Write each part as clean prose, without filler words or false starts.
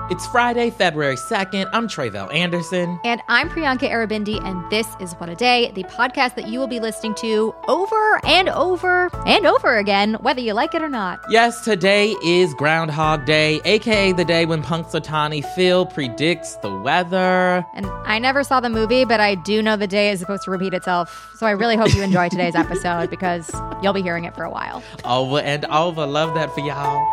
It's Friday, February 2nd. I'm Tre'vell Anderson. And I'm Priyanka Aribindi, and this is What a Day, the podcast that you will be listening to over and over and over again, whether you like it or not. Yes, today is Groundhog Day, aka the day when Punxsutawney Phil predicts the weather. And I never saw the movie, but I do know the day is supposed to repeat itself. So I really hope you enjoy today's episode because you'll be hearing it for a while. Over and over. Love that for y'all.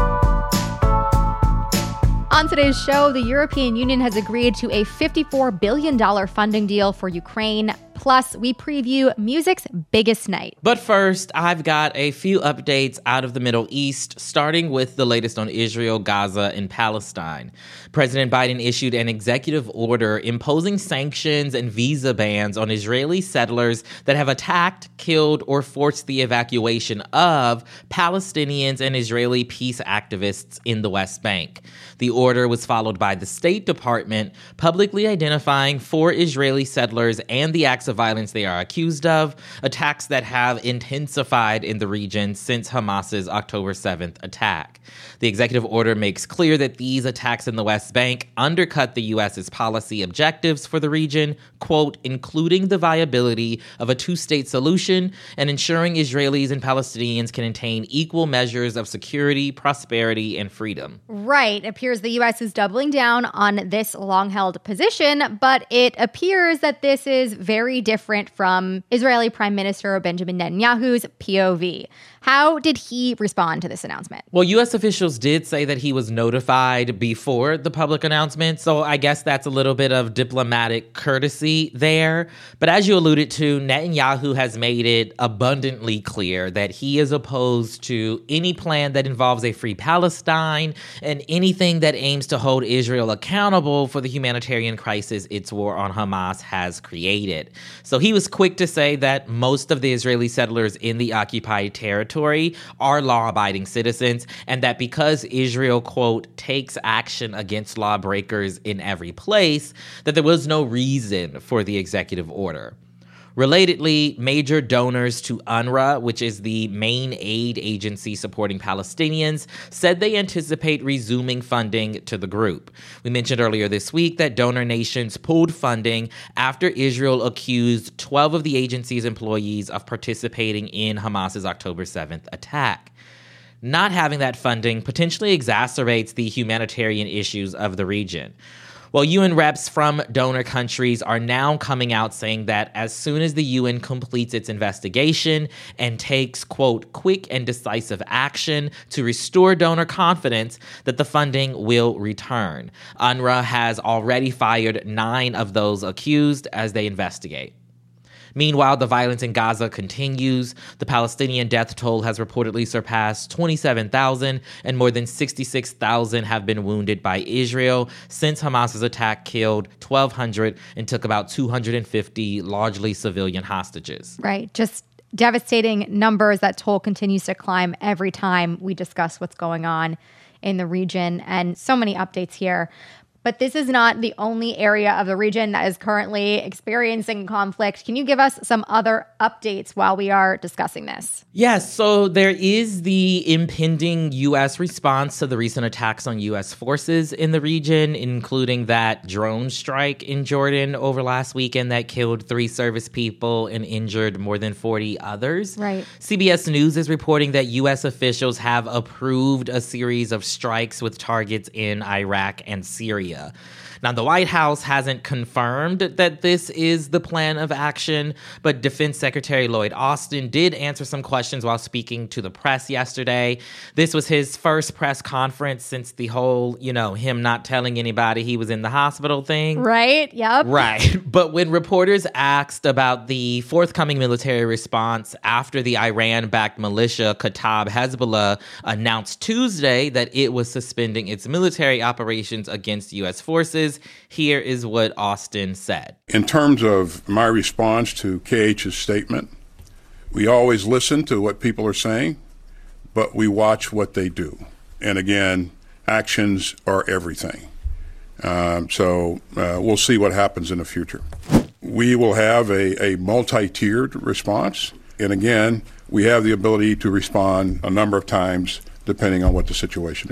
On today's show, the European Union has agreed to a $54 billion funding deal for Ukraine. Plus, we preview music's biggest night. But first, I've got a few updates out of the Middle East, starting with the latest on Israel, Gaza, and Palestine. President Biden issued an executive order imposing sanctions and visa bans on Israeli settlers that have attacked, killed, or forced the evacuation of Palestinians and Israeli peace activists in the West Bank. The order was followed by the State Department publicly identifying 4 Israeli settlers and the acts of violence they are accused of, attacks that have intensified in the region since Hamas's October 7th attack. The executive order makes clear that these attacks in the West Bank undercut the U.S.'s policy objectives for the region, quote, including the viability of a two-state solution and ensuring Israelis and Palestinians can attain equal measures of security, prosperity, and freedom. Right. It appears the U.S. is doubling down on this long-held position, but it appears that this is very different from Israeli Prime Minister Benjamin Netanyahu's POV. How did he respond to this announcement? Well, U.S. officials did say that he was notified before the public announcement, so I guess that's a little bit of diplomatic courtesy there. But as you alluded to, Netanyahu has made it abundantly clear that he is opposed to any plan that involves a free Palestine and anything that aims to hold Israel accountable for the humanitarian crisis its war on Hamas has created. So he was quick to say that most of the Israeli settlers in the occupied territory are law-abiding citizens, and that because Israel, quote, takes action against lawbreakers in every place, that there was no reason for the executive order. Relatedly, major donors to UNRWA, which is the main aid agency supporting Palestinians, said they anticipate resuming funding to the group. We mentioned earlier this week that donor nations pulled funding after Israel accused 12 of the agency's employees of participating in Hamas's October 7th attack. Not having that funding potentially exacerbates the humanitarian issues of the region. Well, UN reps from donor countries are now coming out saying that as soon as the UN completes its investigation and takes, quote, quick and decisive action to restore donor confidence, that the funding will return. UNRWA has already fired 9 of those accused as they investigate. Meanwhile, the violence in Gaza continues. The Palestinian death toll has reportedly surpassed 27,000, and more than 66,000 have been wounded by Israel since Hamas's attack killed 1,200 and took about 250 largely civilian hostages. Right. Just devastating numbers. That toll continues to climb every time we discuss what's going on in the region, and so many updates here. But this is not the only area of the region that is currently experiencing conflict. Can you give us some other updates while we are discussing this? Yes, so there is the impending U.S. response to the recent attacks on U.S. forces in the region, including that drone strike in Jordan over last weekend that killed 3 service people and injured more than 40 others. Right. CBS News is reporting that U.S. officials have approved a series of strikes with targets in Iraq and Syria. Now, the White House hasn't confirmed that this is the plan of action, but Defense Secretary Lloyd Austin did answer some questions while speaking to the press yesterday. This was his first press conference since the whole, him not telling anybody he was in the hospital thing. Right, yep. Right. But when reporters asked about the forthcoming military response after the Iran-backed militia Kataib Hezbollah announced Tuesday that it was suspending its military operations against U.S. forces, here is what Austin said. In terms of my response to KH's statement, we always listen to what people are saying, but we watch what they do. And again, actions are everything. So we'll see what happens in the future. We will have a multi-tiered response. And again, we have the ability to respond a number of times depending on what the situation is.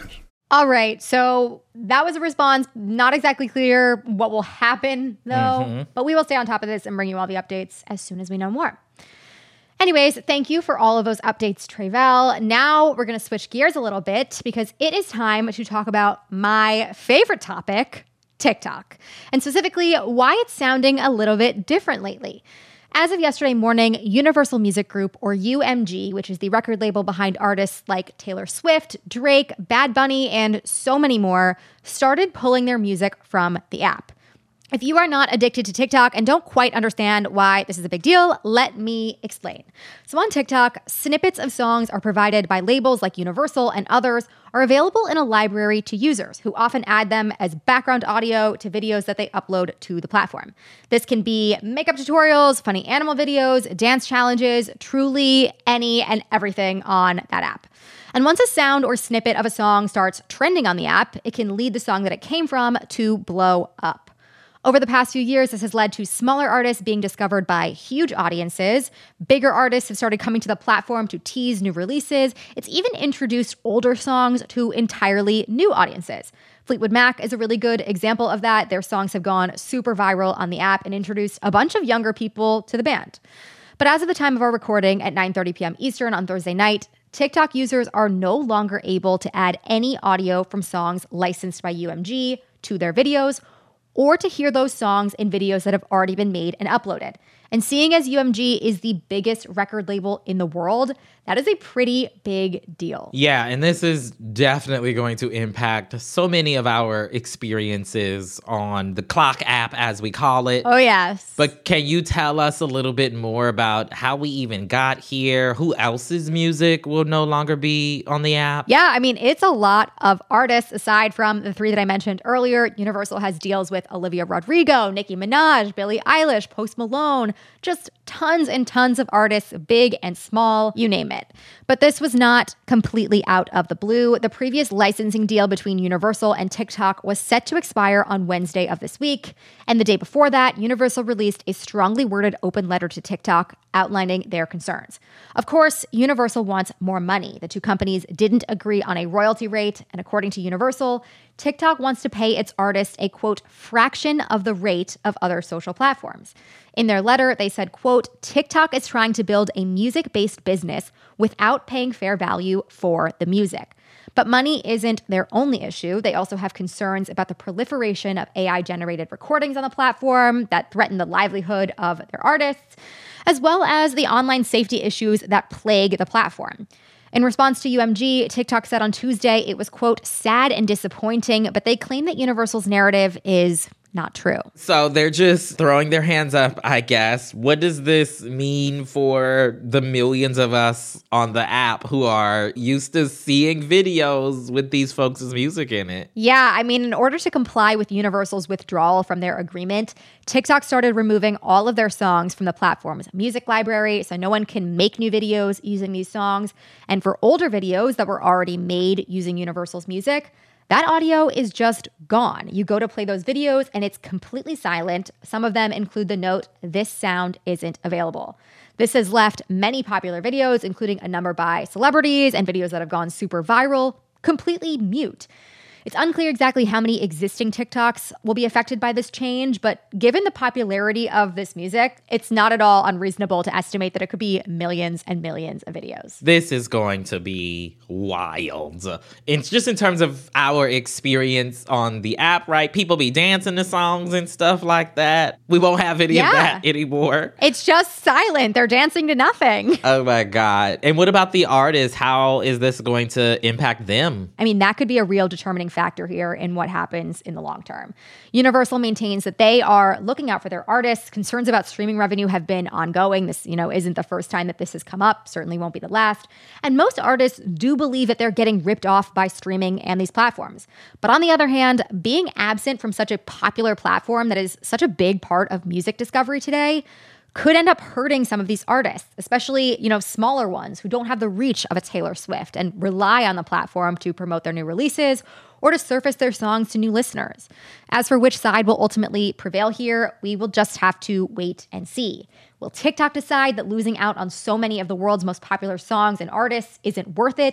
All right, so that was a response. Not exactly clear what will happen, though, but we will stay on top of this and bring you all the updates as soon as we know more. Anyways, thank you for all of those updates, Tre'vell. Now we're going to switch gears a little bit because it is time to talk about my favorite topic, TikTok, and specifically why it's sounding a little bit different lately. As of yesterday morning, Universal Music Group, or UMG, which is the record label behind artists like Taylor Swift, Drake, Bad Bunny, and so many more, started pulling their music from the app. If you are not addicted to TikTok and don't quite understand why this is a big deal, let me explain. So on TikTok, snippets of songs are provided by labels like Universal and others are available in a library to users who often add them as background audio to videos that they upload to the platform. This can be makeup tutorials, funny animal videos, dance challenges, truly any and everything on that app. And once a sound or snippet of a song starts trending on the app, it can lead the song that it came from to blow up. Over the past few years, this has led to smaller artists being discovered by huge audiences. Bigger artists have started coming to the platform to tease new releases. It's even introduced older songs to entirely new audiences. Fleetwood Mac is a really good example of that. Their songs have gone super viral on the app and introduced a bunch of younger people to the band. But as of the time of our recording at 9:30 p.m. Eastern on Thursday night, TikTok users are no longer able to add any audio from songs licensed by UMG to their videos, or to hear those songs in videos that have already been made and uploaded. And seeing as UMG is the biggest record label in the world, that is a pretty big deal. Yeah, and this is definitely going to impact so many of our experiences on the Clock app, as we call it. Oh, yes. But can you tell us a little bit more about how we even got here? Who else's music will no longer be on the app? Yeah, I mean, it's a lot of artists aside from the three that I mentioned earlier. Universal has deals with Olivia Rodrigo, Nicki Minaj, Billie Eilish, Post Malone, just tons and tons of artists, big and small, you name it. But this was not completely out of the blue. The previous licensing deal between Universal and TikTok was set to expire on Wednesday of this week. And the day before that, Universal released a strongly worded open letter to TikTok outlining their concerns. Of course, Universal wants more money. The two companies didn't agree on a royalty rate. And according to Universal, TikTok wants to pay its artists a, quote, fraction of the rate of other social platforms. In their letter, they said, quote, TikTok is trying to build a music-based business without paying fair value for the music. But money isn't their only issue. They also have concerns about the proliferation of AI-generated recordings on the platform that threaten the livelihood of their artists, as well as the online safety issues that plague the platform. In response to UMG, TikTok said on Tuesday it was, quote, sad and disappointing, but they claim that Universal's narrative is not true. So they're just throwing their hands up, I guess. What does this mean for the millions of us on the app who are used to seeing videos with these folks' music in it? Yeah, I mean, in order to comply with Universal's withdrawal from their agreement, TikTok started removing all of their songs from the platform's music library, so no one can make new videos using these songs. And for older videos that were already made using Universal's music, that audio is just gone. You go to play those videos and it's completely silent. Some of them include the note, "This sound isn't available." This has left many popular videos, including a number by celebrities and videos that have gone super viral, completely mute. It's unclear exactly how many existing TikToks will be affected by this change, but given the popularity of this music, it's not at all unreasonable to estimate that it could be millions and millions of videos. This is going to be wild. It's just in terms of our experience on the app, right? People be dancing to songs and stuff like that. We won't have any of that anymore. It's just silent. They're dancing to nothing. Oh my God. And what about the artists? How is this going to impact them? I mean, that could be a real determining factor here in what happens in the long term. Universal maintains that they are looking out for their artists. Concerns about streaming revenue have been ongoing. This, isn't the first time that this has come up. Certainly won't be the last. And most artists do believe that they're getting ripped off by streaming and these platforms. But on the other hand, being absent from such a popular platform that is such a big part of music discovery today could end up hurting some of these artists, especially, smaller ones who don't have the reach of a Taylor Swift and rely on the platform to promote their new releases or to surface their songs to new listeners. As for which side will ultimately prevail here, we will just have to wait and see. Will TikTok decide that losing out on so many of the world's most popular songs and artists isn't worth it?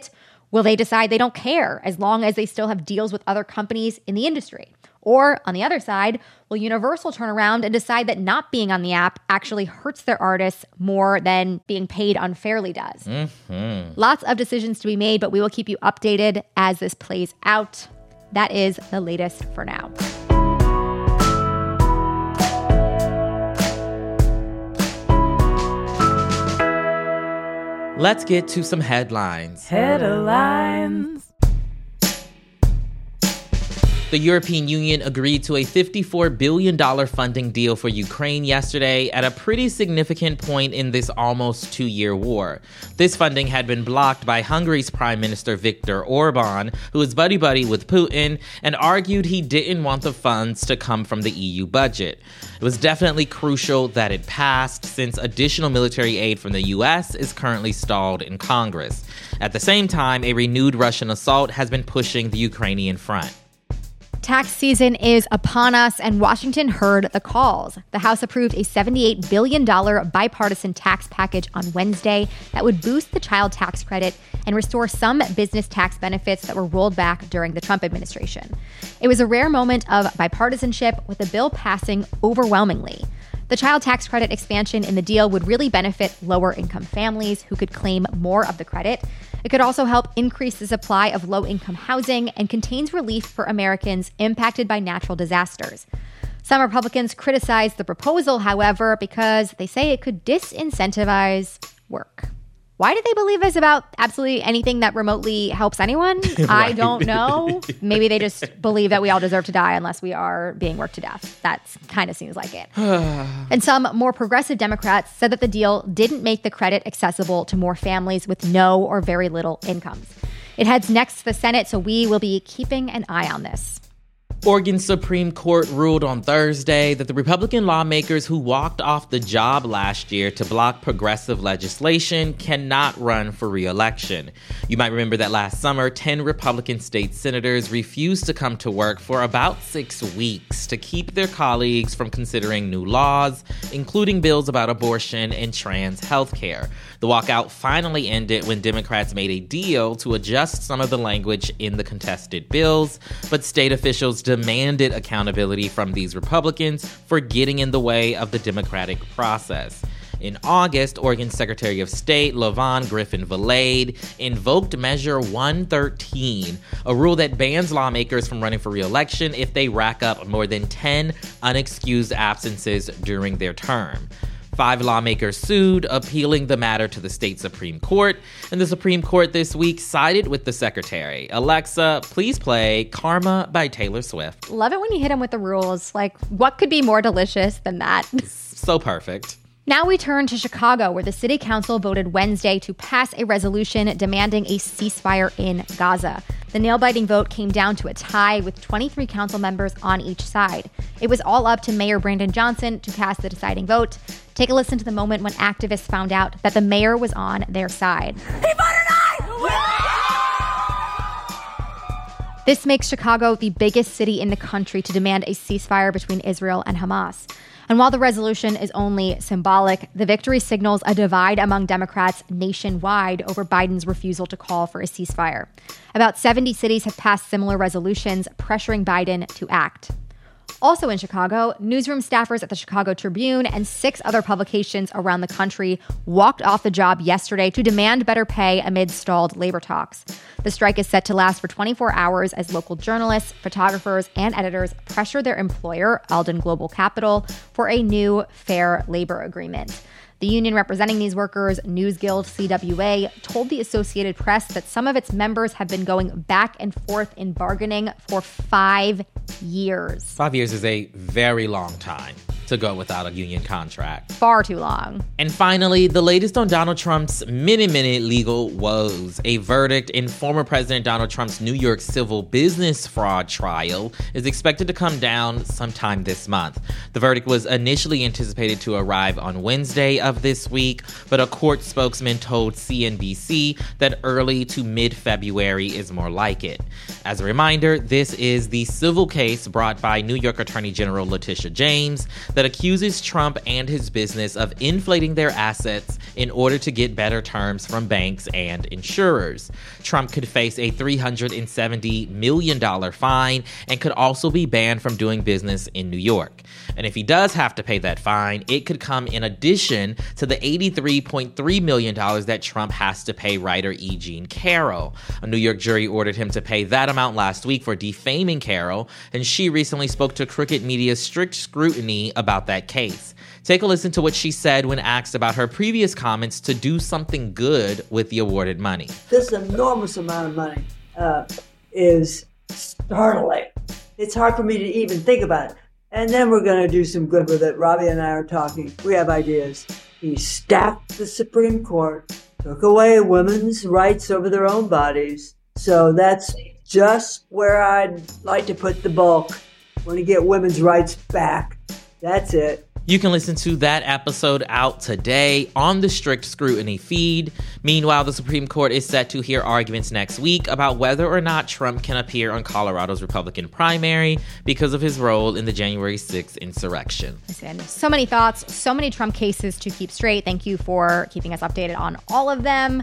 Will they decide they don't care as long as they still have deals with other companies in the industry? Or, on the other side, will Universal turn around and decide that not being on the app actually hurts their artists more than being paid unfairly does? Mm-hmm. Lots of decisions to be made, but we will keep you updated as this plays out. That is the latest for now. Let's get to some headlines. Headlines. The European Union agreed to a $54 billion funding deal for Ukraine yesterday at a pretty significant point in this almost two-year war. This funding had been blocked by Hungary's Prime Minister Viktor Orban, who is buddy-buddy with Putin, and argued he didn't want the funds to come from the EU budget. It was definitely crucial that it passed, since additional military aid from the U.S. is currently stalled in Congress. At the same time, a renewed Russian assault has been pushing the Ukrainian front. Tax season is upon us, and Washington heard the calls. The House approved a $78 billion bipartisan tax package on Wednesday that would boost the child tax credit and restore some business tax benefits that were rolled back during the Trump administration. It was a rare moment of bipartisanship, with the bill passing overwhelmingly. The child tax credit expansion in the deal would really benefit lower-income families who could claim more of the credit. It could also help increase the supply of low-income housing and contains relief for Americans impacted by natural disasters. Some Republicans criticized the proposal, however, because they say it could disincentivize work. Why do they believe this about absolutely anything that remotely helps anyone? Right. I don't know. Maybe they just believe that we all deserve to die unless we are being worked to death. That kind of seems like it. And some more progressive Democrats said that the deal didn't make the credit accessible to more families with no or very little incomes. It heads next to the Senate, so we will be keeping an eye on this. Oregon's Supreme Court ruled on Thursday that the Republican lawmakers who walked off the job last year to block progressive legislation cannot run for re-election. You might remember that last summer, 10 Republican state senators refused to come to work for about 6 weeks to keep their colleagues from considering new laws, including bills about abortion and trans health care. The walkout finally ended when Democrats made a deal to adjust some of the language in the contested bills, but state officials demanded accountability from these Republicans for getting in the way of the democratic process. In August, Oregon Secretary of State LaVon Griffin-Valade invoked Measure 113, a rule that bans lawmakers from running for re-election if they rack up more than 10 unexcused absences during their term. 5 lawmakers sued, appealing the matter to the state Supreme Court, and the Supreme Court this week sided with the secretary. Alexa, please play Karma by Taylor Swift. Love it when you hit him with the rules. Like, what could be more delicious than that? So perfect. Now we turn to Chicago, where the city council voted Wednesday to pass a resolution demanding a ceasefire in Gaza. The nail-biting vote came down to a tie with 23 council members on each side. It was all up to Mayor Brandon Johnson to cast the deciding vote. Take a listen to the moment when activists found out that the mayor was on their side. This makes Chicago the biggest city in the country to demand a ceasefire between Israel and Hamas. And while the resolution is only symbolic, the victory signals a divide among Democrats nationwide over Biden's refusal to call for a ceasefire. About 70 cities have passed similar resolutions, pressuring Biden to act. Also in Chicago, newsroom staffers at the Chicago Tribune and 6 other publications around the country walked off the job yesterday to demand better pay amid stalled labor talks. The strike is set to last for 24 hours as local journalists, photographers, and editors pressure their employer, Alden Global Capital, for a new fair labor agreement. The union representing these workers, News Guild CWA, told the Associated Press that some of its members have been going back and forth in bargaining for 5 years. 5 years is a very long time to go without a union contract. Far too long. And finally, the latest on Donald Trump's many legal woes. A verdict in former President Donald Trump's New York civil business fraud trial is expected to come down sometime this month. The verdict was initially anticipated to arrive on Wednesday of this week, but a court spokesman told CNBC that early to mid-February is more like it. As a reminder, this is the civil case brought by New York Attorney General Letitia James that accuses Trump and his business of inflating their assets in order to get better terms from banks and insurers. Trump could face a $370 million fine and could also be banned from doing business in New York. And if he does have to pay that fine, it could come in addition to the $83.3 million that Trump has to pay writer E. Jean Carroll. A New York jury ordered him to pay that amount last week for defaming Carroll, and she recently spoke to Crooked Media's Strict Scrutiny about that case. Take a listen to what she said when asked about her previous comments to do something good with the awarded money. This enormous amount of money is startling. It's hard for me to even think about it. And then we're going to do some good with it. Robbie and I are talking. We have ideas. He stacked the Supreme Court, took away women's rights over their own bodies. So that's just where I'd like to put the bulk. Want to get women's rights back. That's it. You can listen to that episode out today on the Strict Scrutiny feed. Meanwhile, the Supreme Court is set to hear arguments next week about whether or not Trump can appear on Colorado's Republican primary because of his role in the January 6th insurrection. Listen, so many thoughts, so many Trump cases to keep straight. Thank you for keeping us updated on all of them.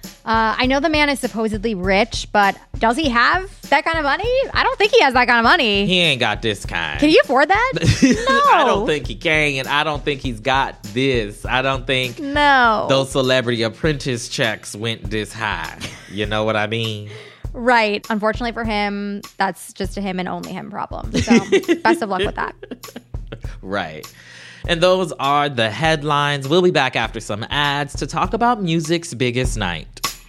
I know the man is supposedly rich, but does he have that kind of money? I don't think he has that kind of money. He ain't got this kind. Can you afford that? No. I don't think he can, and I don't think he's got this. I don't think those Celebrity Apprentice checks went this high. You know what I mean? Right. Unfortunately for him, that's just a him and only him problem. So best of luck with that. Right. And those are the headlines. We'll be back after some ads to talk about music's biggest night.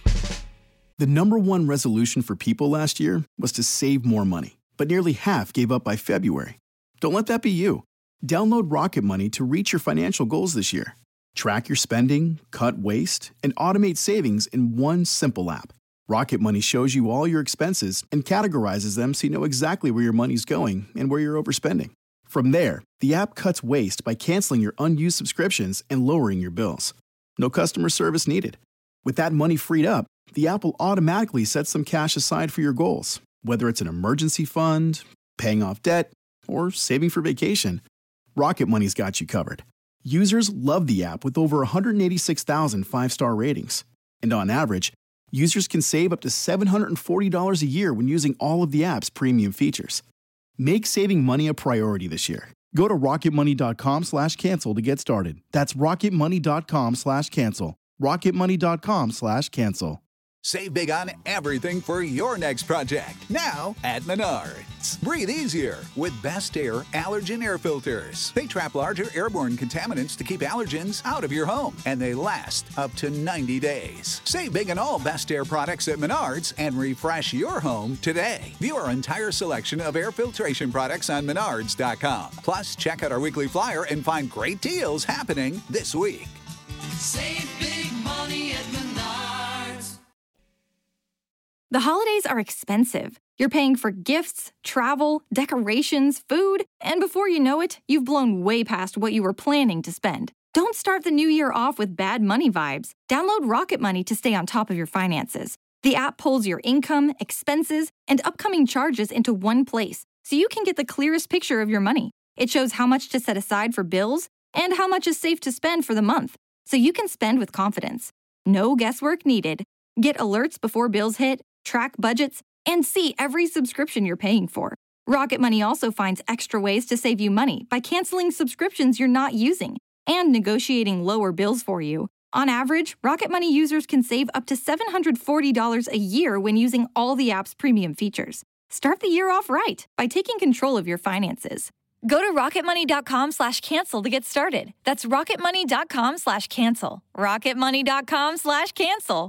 The number one resolution for people last year was to save more money, but nearly half gave up by February. Don't let that be you. Download Rocket Money to reach your financial goals this year. Track your spending, cut waste, and automate savings in one simple app. Rocket Money shows you all your expenses and categorizes them so you know exactly where your money's going and where you're overspending. From there, the app cuts waste by canceling your unused subscriptions and lowering your bills. No customer service needed. With that money freed up, the app will automatically set some cash aside for your goals, whether it's an emergency fund, paying off debt, or saving for vacation. Rocket Money's got you covered. Users love the app with over 186,000 five-star ratings. And on average, users can save up to $740 a year when using all of the app's premium features. Make saving money a priority this year. Go to rocketmoney.com/cancel to get started. That's rocketmoney.com/cancel. rocketmoney.com/cancel. Save big on everything for your next project. Now at Menards. Breathe easier with Best Air allergen air filters. They trap larger airborne contaminants to keep allergens out of your home, and they last up to 90 days. Save big on all Best Air products at Menards and refresh your home today. View our entire selection of air filtration products on Menards.com. Plus, check out our weekly flyer and find great deals happening this week. Save big money at Menards. The holidays are expensive. You're paying for gifts, travel, decorations, food, and before you know it, you've blown way past what you were planning to spend. Don't start the new year off with bad money vibes. Download Rocket Money to stay on top of your finances. The app pulls your income, expenses, and upcoming charges into one place, so you can get the clearest picture of your money. It shows how much to set aside for bills and how much is safe to spend for the month, so you can spend with confidence. No guesswork needed. Get alerts before bills hit, track budgets, and see every subscription you're paying for. Rocket Money also finds extra ways to save you money by canceling subscriptions you're not using and negotiating lower bills for you. On average, Rocket Money users can save up to $740 a year when using all the app's premium features. Start the year off right by taking control of your finances. Go to rocketmoney.com/cancel to get started. That's rocketmoney.com/cancel. rocketmoney.com/cancel.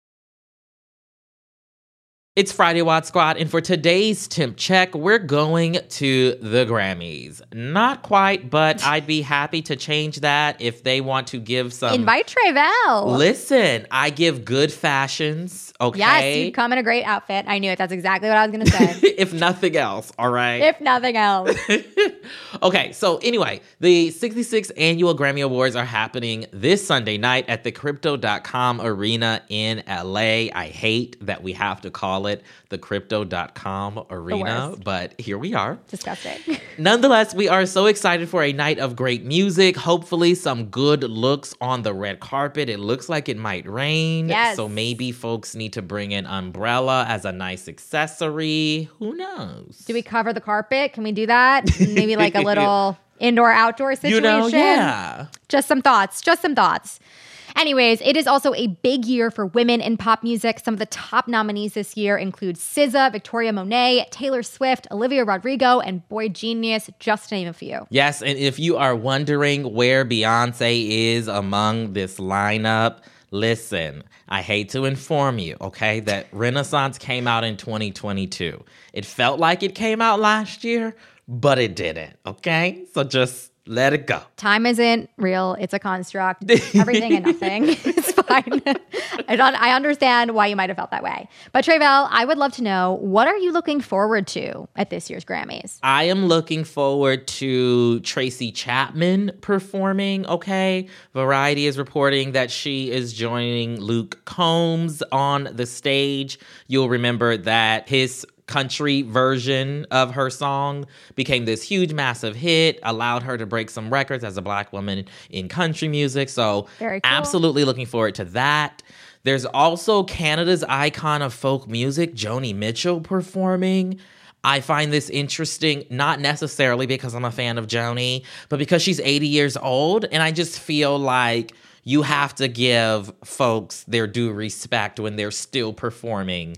It's Friday Watch Squad, and for today's temp check, we're going to the Grammys. Not quite, but I'd be happy to change that if they want to give some... Invite Tre'vell. Listen, I give good fashions, okay? Yes, you come in a great outfit. I knew it. That's exactly what I was going to say. If nothing else, all right? If nothing else. Okay, so anyway, the 66th annual Grammy Awards are happening this Sunday night at the Crypto.com Arena in LA. I hate that we have to call it the Crypto.com Arena, but here we are. Disgusting. Nonetheless, we are so excited for a night of great music. Hopefully some good looks on the red carpet. It looks like it might rain. Yes. So maybe folks need to bring an umbrella as a nice accessory. Who knows? Do we cover the carpet? Can we do that? Maybe like a little indoor-outdoor situation? Yeah. Just some thoughts. Anyways, it is also a big year for women in pop music. Some of the top nominees this year include SZA, Victoria Monet, Taylor Swift, Olivia Rodrigo, and Boy Genius, just to name a few. Yes, and if you are wondering where Beyonce is among this lineup, listen, I hate to inform you, okay, that Renaissance came out in 2022. It felt like it came out last year, but it didn't, okay? So just let it go. Time isn't real. It's a construct. Everything and nothing. It's fine. I understand why you might have felt that way. But Tre'vell, I would love to know, what are you looking forward to at this year's Grammys? I am looking forward to Tracy Chapman performing, okay? Variety is reporting that she is joining Luke Combs on the stage. You'll remember that his country version of her song became this huge, massive hit, allowed her to break some records as a Black woman in country music. So very cool. Absolutely looking forward to that. There's also Canada's icon of folk music, Joni Mitchell, performing. I find this interesting, not necessarily because I'm a fan of Joni, but because she's 80 years old, and I just feel like you have to give folks their due respect when they're still performing,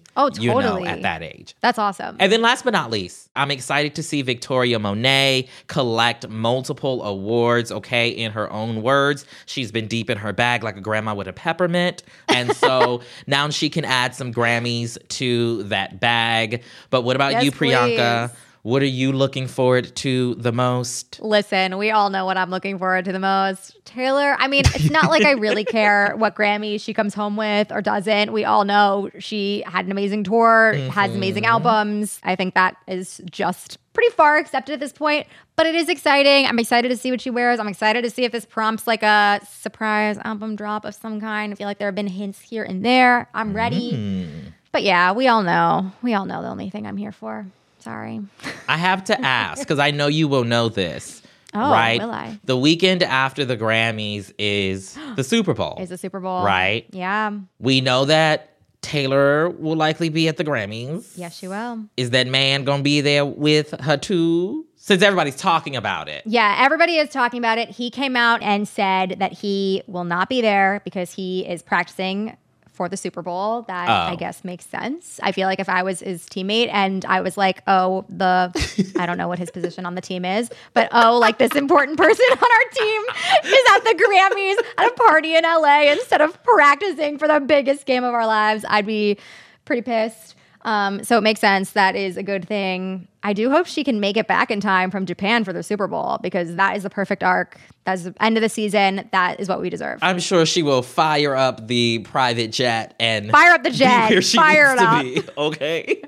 at that age. That's awesome. And then last but not least, I'm excited to see Victoria Monet collect multiple awards, okay, in her own words. She's been deep in her bag like a grandma with a peppermint. And so now she can add some Grammys to that bag. But what about you, Priyanka? Please. What are you looking forward to the most? Listen, we all know what I'm looking forward to the most. Taylor, I mean, it's not like I really care what Grammy she comes home with or doesn't. We all know she had an amazing tour, has amazing albums. I think that is just pretty far accepted at this point, but it is exciting. I'm excited to see what she wears. I'm excited to see if this prompts like a surprise album drop of some kind. I feel like there have been hints here and there. I'm ready. But yeah, we all know the only thing I'm here for. Sorry. I have to ask, because I know you will know this. Oh, right? Will I? The weekend after the Grammys is the Super Bowl. Is the Super Bowl. Right? Yeah. We know that Taylor will likely be at the Grammys. Yes, she will. Is that man going to be there with her too? Since everybody's talking about it. Yeah, everybody is talking about it. He came out and said that he will not be there because he is practicing for the Super Bowl. That I guess makes sense. I feel like if I was his teammate and I was like, I don't know what his position on the team is, but like this important person on our team is at the Grammys at a party in LA instead of practicing for the biggest game of our lives, I'd be pretty pissed. So it makes sense. That is a good thing. I do hope she can make it back in time from Japan for the Super Bowl because that is the perfect arc. That's the end of the season. That is what we deserve. I'm sure she will fire up the private jet and fire up the jet. Be where she fire needs it up. to be. Okay.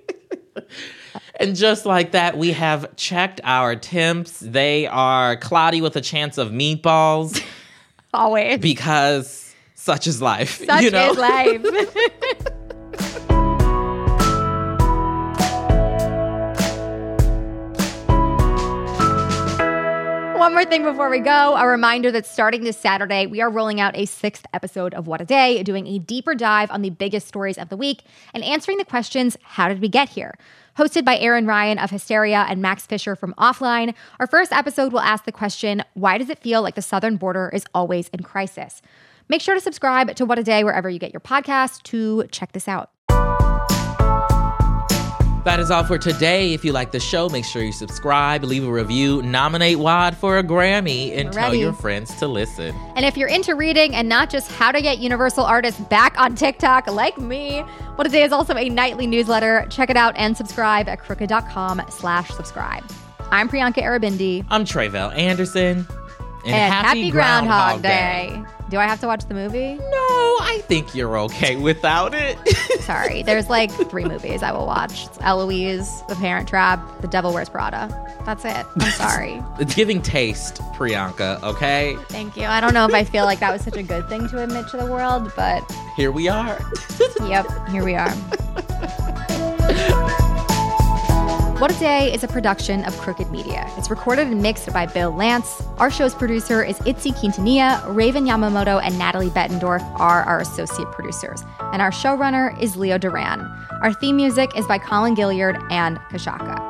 And just like that, we have checked our temps. They are cloudy with a chance of meatballs. Always. Because such is life. Such is life. One more thing before we go, a reminder that starting this Saturday, we are rolling out a 6th episode of What a Day, doing a deeper dive on the biggest stories of the week and answering the questions, how did we get here? Hosted by Aaron Ryan of Hysteria and Max Fisher from Offline, our first episode will ask the question, why does it feel like the southern border is always in crisis? Make sure to subscribe to What a Day wherever you get your podcast to check this out. That is all for today. If you like the show, make sure you subscribe, leave a review, nominate WAD for a Grammy, and tell your friends to listen. And if you're into reading and not just how to get Universal artists back on TikTok like me, What a Day is also a nightly newsletter. Check it out and subscribe at crooked.com/subscribe. I'm Priyanka Aribindi. I'm Tre'vell Anderson. And happy Groundhog Day. Do I have to watch the movie? No, I think you're okay without it. sorry. There's like 3 movies I will watch. It's Eloise, The Parent Trap, The Devil Wears Prada. That's it. I'm sorry. It's giving taste, Priyanka, okay? Thank you. I don't know if I feel like that was such a good thing to admit to the world, but Here we are. yep, here we are. What a Day is a production of Crooked Media. It's recorded and mixed by Bill Lance. Our show's producer is Itzy Quintanilla. Raven Yamamoto and Natalie Bettendorf are our associate producers. And our showrunner is Leo Duran. Our theme music is by Colin Gilliard and Kashaka.